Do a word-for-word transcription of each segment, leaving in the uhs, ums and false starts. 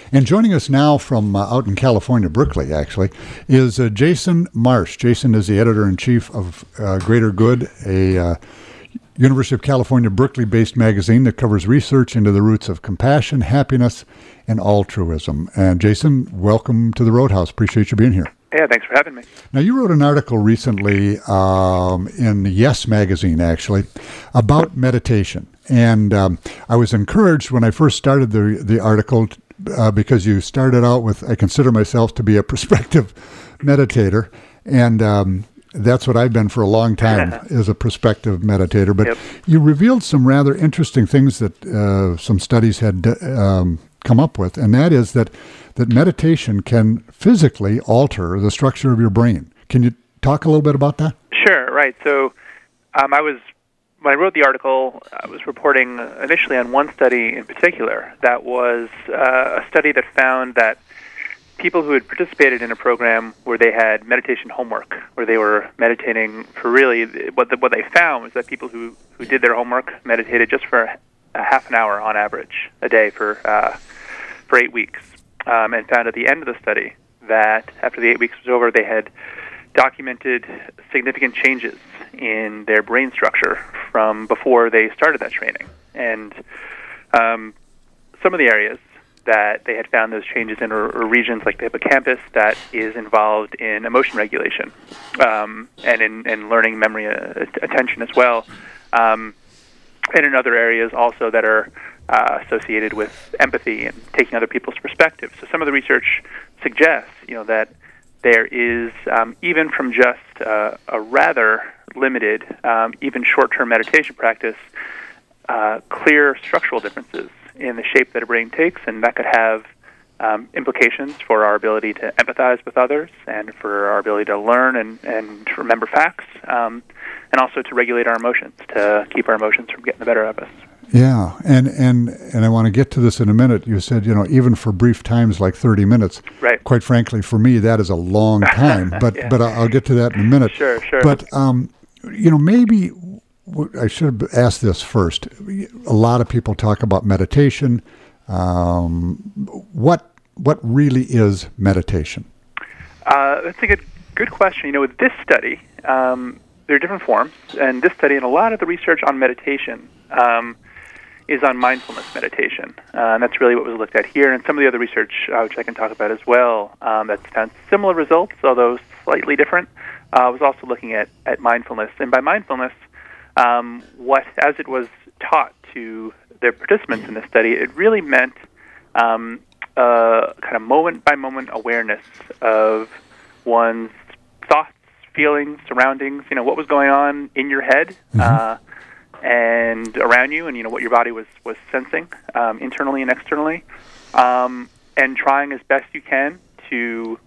And joining us now from uh, out in California, Berkeley, actually, is uh, Jason Marsh. Jason is the editor-in-chief of uh, Greater Good, a uh, University of California, Berkeley-based magazine that covers research into the roots of compassion, happiness, and altruism. And Jason, welcome to the Roadhouse. Appreciate you being here. Yeah, thanks for having me. Now, you wrote an article recently um, in Yes magazine, actually, about meditation. And um, I was encouraged when I first started the the article uh, because you started out with, I consider myself to be a prospective meditator. And um, that's what I've been for a long time, as a prospective meditator. But yep. You revealed some rather interesting things that uh, some studies had um, come up with, and that is that that meditation can physically alter the structure of your brain. Can you talk a little bit about that? Sure, right. So um, I was, when I wrote the article, I was reporting initially on one study in particular that was uh, a study that found that people who had participated in a program where they had meditation homework, where they were meditating for really, what the, what they found was that people who, who did their homework meditated just for a half an hour on average a day for uh, for eight weeks. Um, and found at the end of the study that after the eight weeks was over, they had documented significant changes in their brain structure from before they started that training. And um, some of the areas that they had found those changes in are, are regions like the hippocampus that is involved in emotion regulation um, and in, in learning, memory, uh, attention as well. Um, and in other areas also that are Uh, associated with empathy and taking other people's perspectives. So some of the research suggests, you know, that there is, um, even from just uh, a rather limited, um, even short-term meditation practice, uh, clear structural differences in the shape that a brain takes, and that could have um, implications for our ability to empathize with others and for our ability to learn and, and to remember facts, um, and also to regulate our emotions, to keep our emotions from getting the better of us. Yeah, and, and and I want to get to this in a minute. You said, you know, even for brief times like thirty minutes. Right. Quite frankly, for me, that is a long time. But yeah. but I'll get to that in a minute. Sure, sure. But, um, you know, maybe I should have asked this first. A lot of people talk about meditation. Um, what what really is meditation? Uh, that's a good good question. You know, with this study, um, there are different forms. And this study and a lot of the research on meditation um, is on mindfulness meditation. Uh, and that's really what was looked at here. And some of the other research, uh, which I can talk about as well, um, that's found similar results, although slightly different, uh, was also looking at, at mindfulness. And by mindfulness, um, what, as it was taught to the participants in this study, it really meant um, uh, kind of moment-by-moment awareness of one's thoughts, feelings, surroundings, you know, what was going on in your head, mm-hmm. uh, and around you, and you know what your body was was sensing um, internally and externally, um, and trying as best you can to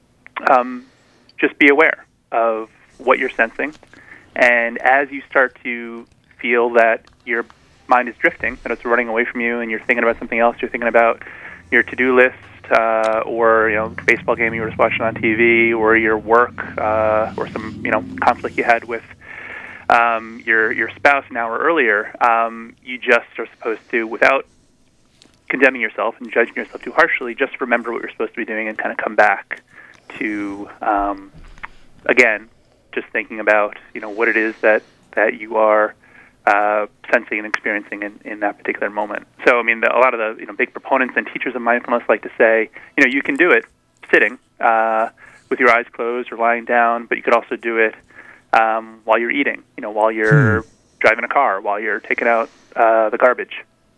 um, just be aware of what you're sensing. And as you start to feel that your mind is drifting, that it's running away from you, and you're thinking about something else, you're thinking about your to-do list, uh, or you know, the baseball game you were just watching on T V, or your work, uh, or some you know conflict you had with Um, your your spouse an hour earlier, um, you just are supposed to, without condemning yourself and judging yourself too harshly, just remember what you're supposed to be doing and kind of come back to, um, again, just thinking about you know what it is that, that you are uh, sensing and experiencing in, in that particular moment. So, I mean, the, a lot of the you know big proponents and teachers of mindfulness like to say, you know, you can do it sitting uh, with your eyes closed or lying down, but you could also do it Um, while you're eating, you know, while you're hmm. driving a car, while you're taking out uh, the garbage.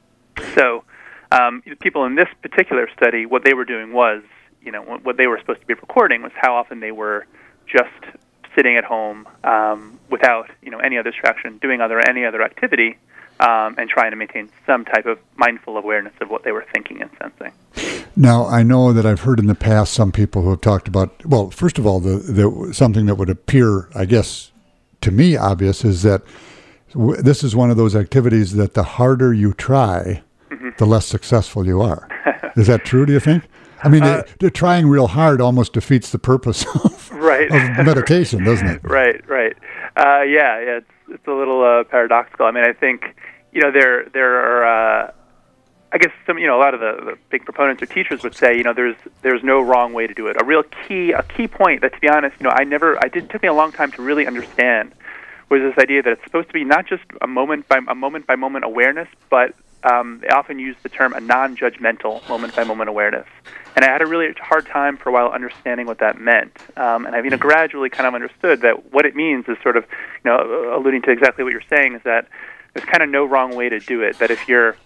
So um, people in this particular study, what they were doing was, you know, what they were supposed to be recording was how often they were just sitting at home um, without, you know, any other distraction, doing other any other activity, um, and trying to maintain some type of mindful awareness of what they were thinking and sensing. Now, I know that I've heard in the past some people who have talked about, well, first of all, the, the something that would appear, I guess, to me obvious is that w- this is one of those activities that the harder you try, mm-hmm. the less successful you are. Is that true, do you think? I mean, uh, it, trying real hard almost defeats the purpose of, right. of meditation, doesn't it? Right, right. Uh, yeah, yeah, it's, it's a little uh, paradoxical. I mean, I think, you know, there there are, uh, I guess some, you know, a lot of the, the big proponents or teachers would say, you know, there's there's no wrong way to do it. A real key a key point that, to be honest, you know, I never I did it took me a long time to really understand was this idea that it's supposed to be not just a moment by a moment by moment awareness, but um, they often use the term a non-judgmental moment by moment awareness. And I had a really hard time for a while understanding what that meant. Um, and I've you know gradually kind of understood that what it means is sort of, you know, alluding to exactly what you're saying, is that there's kind of no wrong way to do it. That if you're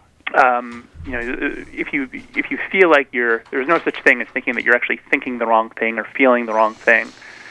Um, you know, if you if you feel like you're, there's no such thing as thinking that you're actually thinking the wrong thing or feeling the wrong thing,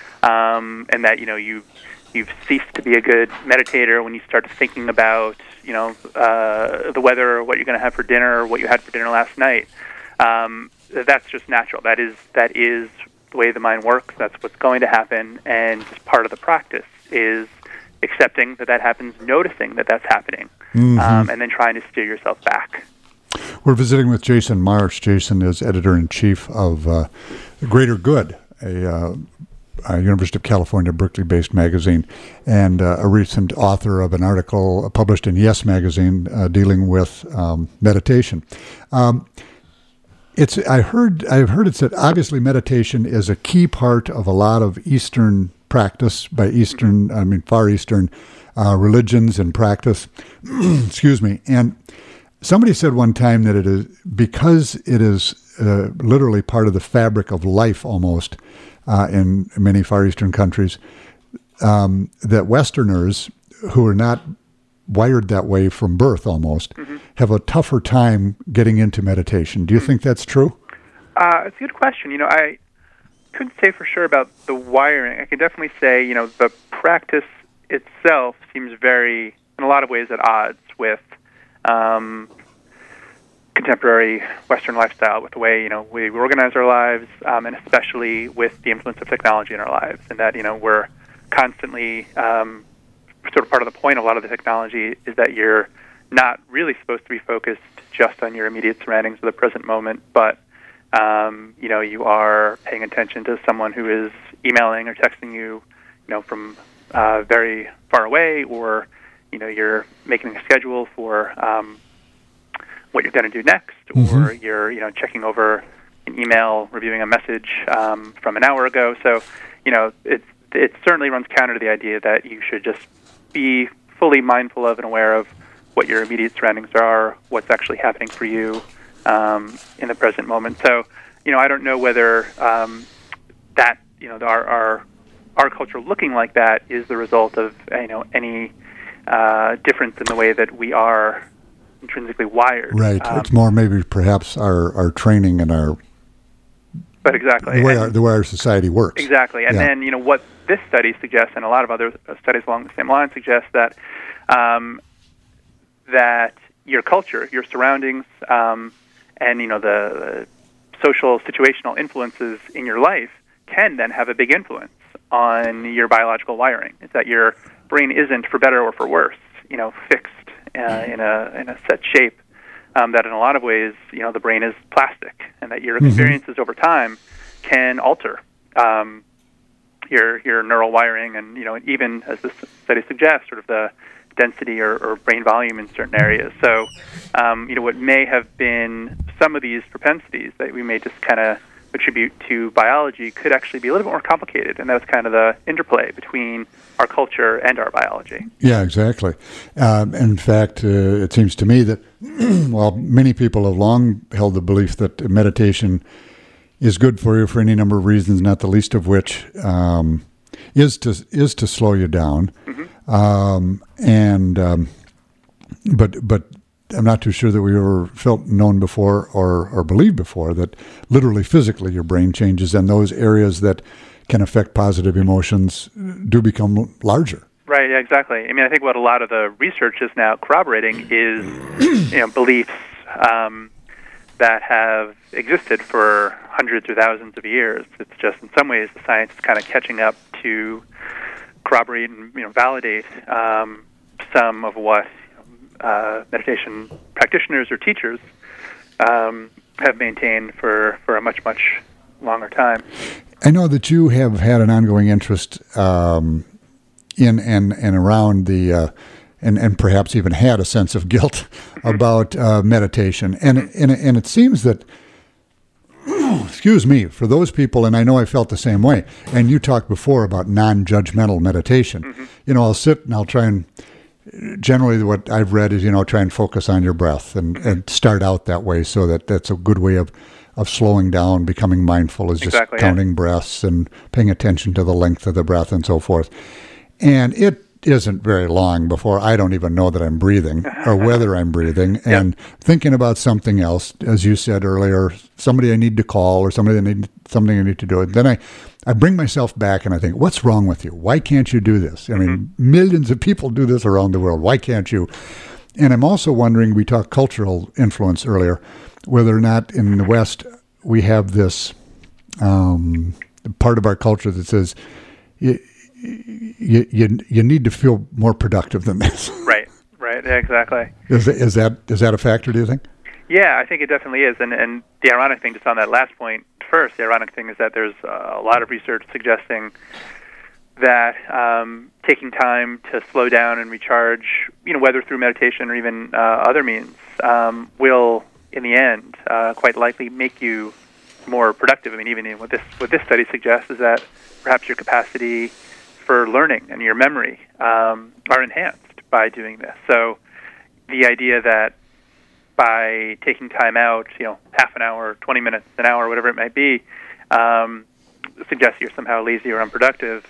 um, and that you know you you've ceased to be a good meditator when you start thinking about you know uh, the weather or what you're going to have for dinner or what you had for dinner last night. Um, that's just natural. That is that is the way the mind works. That's what's going to happen, and just part of the practice is accepting that that happens, noticing that that's happening, mm-hmm. um, and then trying to steer yourself back. We're visiting with Jason Marsh. Jason is editor-in-chief of uh, Greater Good, a, uh, a University of California, Berkeley-based magazine, and uh, a recent author of an article published in Yes magazine uh, dealing with um, meditation. Um, it's I heard I've heard it said obviously meditation is a key part of a lot of Eastern practice by Eastern, I mean Far Eastern uh, religions and practice. Excuse me. And somebody said one time that it is because it is uh, literally part of the fabric of life almost uh, in many Far Eastern countries, um, that Westerners who are not wired that way from birth almost mm-hmm. have a tougher time getting into meditation. Do you mm-hmm. think that's true? Uh, it's a good question. You know, I couldn't say for sure about the wiring. I can definitely say, you know, the practice itself seems very, in a lot of ways, at odds with um, contemporary Western lifestyle, with the way, you know, we organize our lives, um, and especially with the influence of technology in our lives, and that, you know, we're constantly, um, sort of part of the point of a lot of the technology is that you're not really supposed to be focused just on your immediate surroundings of the present moment, but Um, you know, you are paying attention to someone who is emailing or texting you, you know, from uh, very far away, or, you know, you're making a schedule for um, what you're going to do next, mm-hmm. or you're, you know, checking over an email, reviewing a message um, from an hour ago. So, you know, it it certainly runs counter to the idea that you should just be fully mindful of and aware of what your immediate surroundings are, what's actually happening for you Um, in the present moment. So, you know, I don't know whether um, that, you know, our, our our culture looking like that is the result of, you know, any uh, difference in the way that we are intrinsically wired. Right. Um, it's more maybe perhaps our, our training and our but exactly the way, and, our, the way our society works. Exactly. And yeah. then, you know, what this study suggests, and a lot of other studies along the same line suggest that um, that your culture, your surroundings, um, and, you know, the, the social, situational influences in your life can then have a big influence on your biological wiring. It's that your brain isn't, for better or for worse, you know, fixed uh, in a in a set shape. Um, that in a lot of ways, you know, the brain is plastic, and that your experiences mm-hmm. over time can alter um, your your neural wiring, and, you know, even as this study suggests, sort of the density or, or brain volume in certain areas. So, um, you know, what may have been some of these propensities that we may just kind of attribute to biology could actually be a little bit more complicated, and that's kind of the interplay between our culture and our biology. Yeah, exactly. Um, in fact, uh, it seems to me that, well, many people have long held the belief that meditation is good for you for any number of reasons, not the least of which um, is to is to slow you down. Mm-hmm. Um, and, um, but, but I'm not too sure that we ever felt known before or, or believed before that literally physically your brain changes, and those areas that can affect positive emotions do become larger. Right. Yeah, exactly. I mean, I think what a lot of the research is now corroborating is, you know, beliefs, um, that have existed for hundreds or thousands of years. It's just, in some ways, the science is kind of catching up to corroborate and, you know, validate um, some of what uh, meditation practitioners or teachers um, have maintained for, for a much, much longer time. I know that you have had an ongoing interest um, in and, and around the uh, and, and perhaps even had a sense of guilt about uh, meditation. And, and, and it seems that, excuse me, for those people, and I know I felt the same way, and you talked before about non-judgmental meditation. Mm-hmm. You know, I'll sit and I'll try and, generally what I've read is, you know, try and focus on your breath and, and start out that way, so that that's a good way of, of slowing down, becoming mindful, is just exactly, counting yeah. breaths and paying attention to the length of the breath and so forth. And it isn't very long before I don't even know that I'm breathing or whether I'm breathing, and yep. thinking about something else, as you said earlier, somebody I need to call or somebody I need, something I need to do. And then I, I bring myself back and I think, what's wrong with you? Why can't you do this? I mm-hmm. mean, millions of people do this around the world. Why can't you? And I'm also wondering, we talked cultural influence earlier, whether or not in the West we have this um, part of our culture that says, you, you you you need to feel more productive than this. Right, right, exactly. Is is that is that a factor, do you think? Yeah, I think it definitely is. And and the ironic thing, just on that last point first, the ironic thing is that there's uh, a lot of research suggesting that um, taking time to slow down and recharge, you know, whether through meditation or even uh, other means, um, will, in the end, uh, quite likely make you more productive. I mean, even in what this what this study suggests is that perhaps your capacity for learning and your memory um, are enhanced by doing this. So the idea that by taking time out, you know, half an hour, twenty minutes, an hour, whatever it might be, um, suggests you're somehow lazy or unproductive,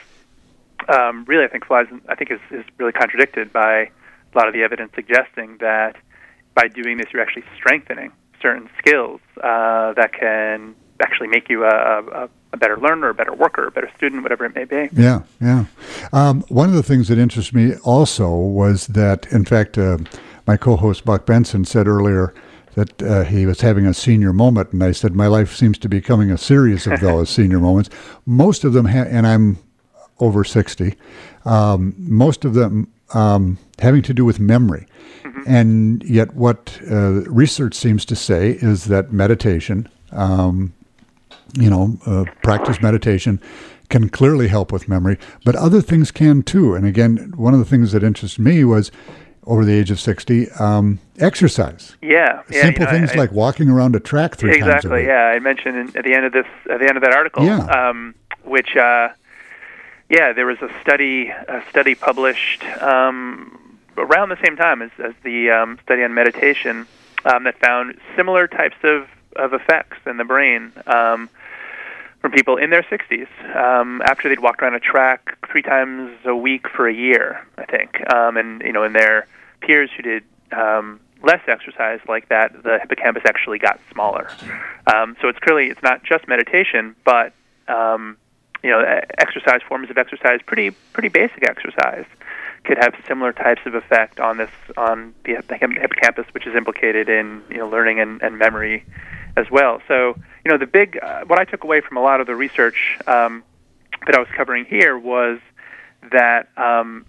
um, really I think flies, I think is, is really contradicted by a lot of the evidence suggesting that by doing this you're actually strengthening certain skills uh, that can actually make you a, a, a better learner, a better worker, a better student, whatever it may be. Yeah, yeah. Um, one of the things that interests me also was that, in fact, uh, my co-host Buck Benson said earlier that uh, he was having a senior moment, and I said, my life seems to be becoming a series of those senior moments. Most of them, ha- and I'm over sixty, um, most of them um, having to do with memory. Mm-hmm. And yet what uh, research seems to say is that meditation, um, you know, uh, practice meditation can clearly help with memory, but other things can too. And again, one of the things that interested me was, over the age of sixty, um, exercise. Yeah, yeah simple you know, things I, like walking around a track three exactly, times a week. Exactly. Yeah, I mentioned in, at the end of this, at the end of that article, yeah. um, which, uh, yeah, there was a study, a study published um, around the same time as, as the um, study on meditation um, that found similar types of, of effects in the brain um, from people in their sixties um, after they'd walked around a track three times a week for a year, I think. Um, and, you know, in their peers who did um, less exercise like that, the hippocampus actually got smaller. Um, so it's clearly, it's not just meditation, but, um, you know, exercise, forms of exercise, pretty pretty basic exercise, could have similar types of effect on this, on the hippocampus, which is implicated in, you know, learning and, and memory as well. So, you know, the big, uh, what I took away from a lot of the research um, that I was covering here was that um,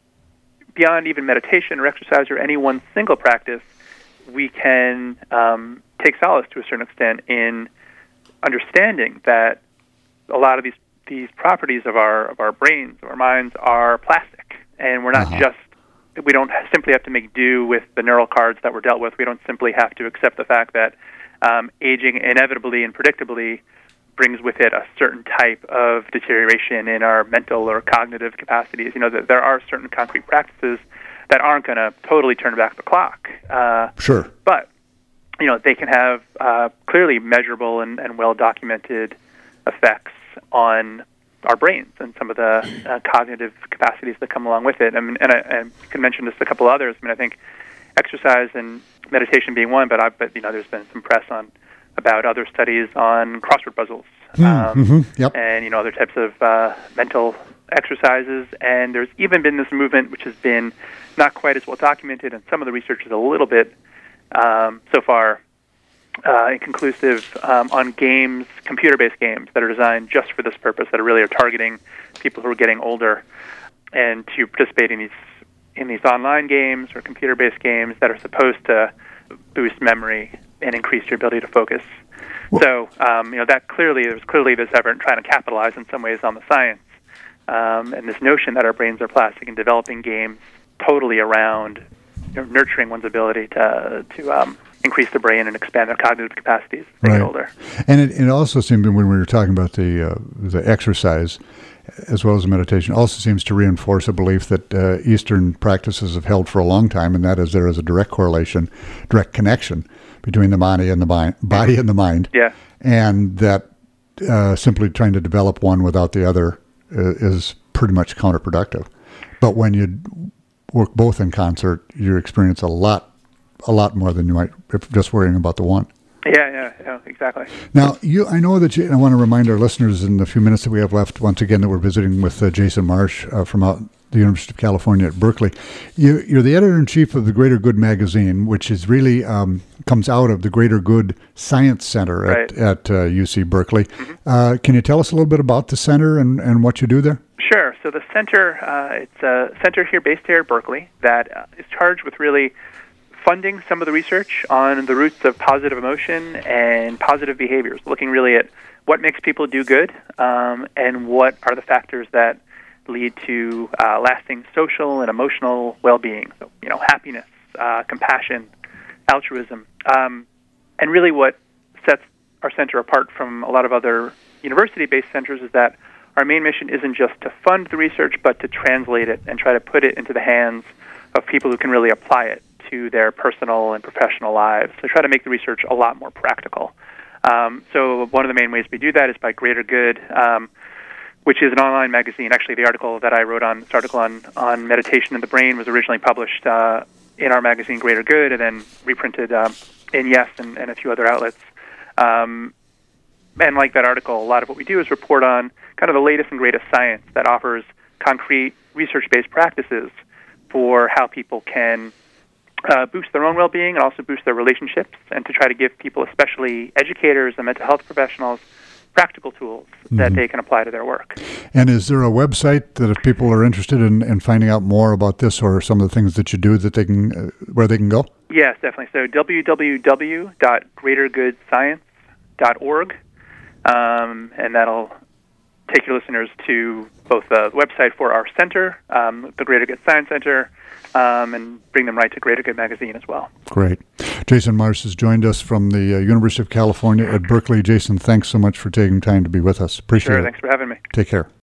beyond even meditation or exercise or any one single practice, we can um, take solace to a certain extent in understanding that a lot of these these properties of our of our brains, of our minds, are plastic, and we're not uh-huh. just, we don't simply have to make do with the neural cards that we're dealt with. We don't simply have to accept the fact that Um, aging inevitably and predictably brings with it a certain type of deterioration in our mental or cognitive capacities. You know, that there are certain concrete practices that aren't going to totally turn back the clock. Uh, sure. But, you know, they can have uh, clearly measurable and, and well-documented effects on our brains and some of the uh, cognitive capacities that come along with it. I mean, and I, I can mention just a couple others. I mean, I think exercise and meditation being one, but I, but you know, there's been some press on about other studies on crossword puzzles, mm, um, mm-hmm, yep. and you know, other types of uh, mental exercises. And there's even been this movement, which has been not quite as well documented, and some of the research is a little bit um, so far uh, inconclusive um, on games, computer-based games that are designed just for this purpose, that are really are targeting people who are getting older, and to participate in these in these online games or computer-based games that are supposed to boost memory and increase your ability to focus. Well, so, um, you know, that clearly, there's clearly this effort trying to capitalize in some ways on the science, um, and this notion that our brains are plastic, and developing games totally around you know, nurturing one's ability to to um, increase the brain and expand their cognitive capacities as they right. get older. And it, it also seemed when we were talking about the uh, the exercise as well as meditation, also seems to reinforce a belief that uh, Eastern practices have held for a long time, and that is there is a direct correlation, direct connection between the body and the mind, body and the mind. Yeah. And that uh, simply trying to develop one without the other uh, is pretty much counterproductive. But when you work both in concert, you experience a lot, a lot more than you might if just worrying about the one. Yeah, yeah, yeah, exactly. Now, you, I know that you, and I want to remind our listeners in the few minutes that we have left, once again, that we're visiting with uh, Jason Marsh uh, from out the University of California at Berkeley. You, you're the editor-in-chief of the Greater Good magazine, which is really um, comes out of the Greater Good Science Center at, right. at uh, U C Berkeley. Mm-hmm. Uh, can you tell us a little bit about the center and, and what you do there? Sure. So the center, uh, it's a center here based here at Berkeley that uh, is charged with really funding some of the research on the roots of positive emotion and positive behaviors, looking really at what makes people do good um, and what are the factors that lead to uh, lasting social and emotional well-being. So, you know, happiness, uh, compassion, altruism, um, and really what sets our center apart from a lot of other university-based centers is that our main mission isn't just to fund the research, but to translate it and try to put it into the hands of people who can really apply it to their personal and professional lives. So try to make the research a lot more practical. Um, so one of the main ways we do that is by Greater Good, um, which is an online magazine. Actually, the article that I wrote on this article on, on meditation in the brain was originally published uh, in our magazine Greater Good and then reprinted um, in Yes and, and a few other outlets. Um, and like that article, a lot of what we do is report on kind of the latest and greatest science that offers concrete research-based practices for how people can Uh, boost their own well-being and also boost their relationships, and to try to give people, especially educators and mental health professionals, practical tools mm-hmm. that they can apply to their work. And is there a website that if people are interested in, in finding out more about this or some of the things that you do that they can, uh, where they can go? Yes, definitely. So w w w dot greater good science dot org, um, and that'll take your listeners to both the website for our center, um, the Greater Good Science Center, Um, and bring them right to Greater Good Magazine as well. Great. Jason Marsh has joined us from the uh, University of California at Berkeley. Jason, thanks so much for taking time to be with us. Appreciate sure, it. Thanks for having me. Take care.